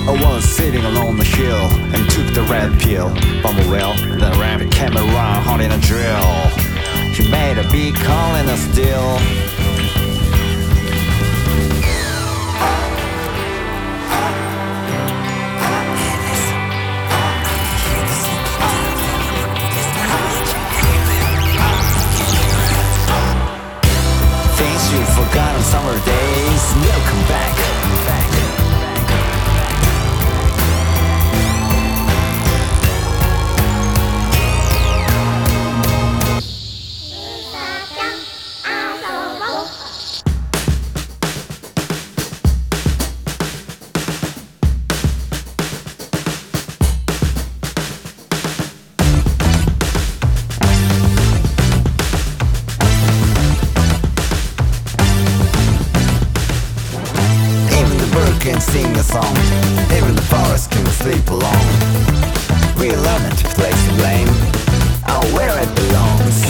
I was sitting along the hill and took the red pill from a well. Then a rabbit came around holding a drill. He made a big hole in the steel. Things you've forgotten summer days will come back. Can sing a song, even the forest can sleep alone. We learn to place the blame on where it belongs.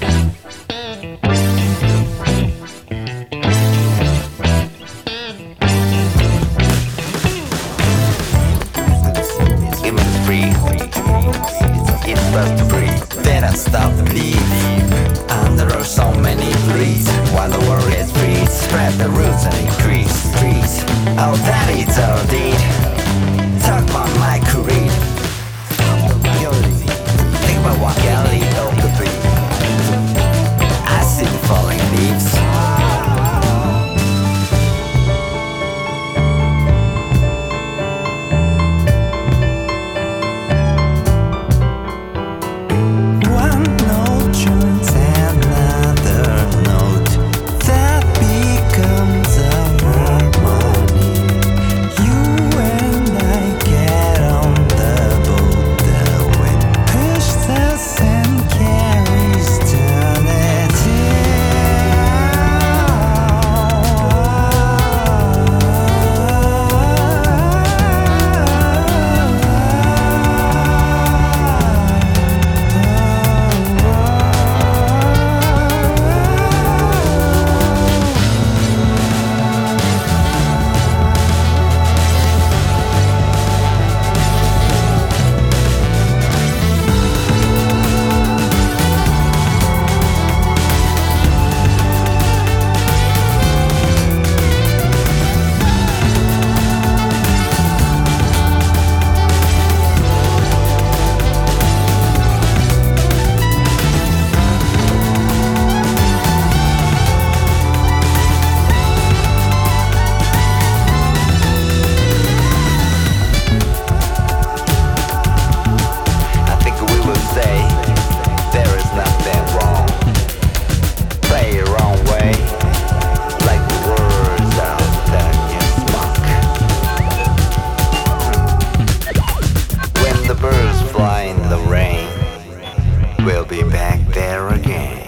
Give me the breathe, it's best to breathe. Then I stop the bleed. And there are so many bleeds. While the world is free, spread the roots and increase trees. Oh, that is our deed. Talk about my career. Think about what reality of the beat. I see the falling leaves. We'll be back there again.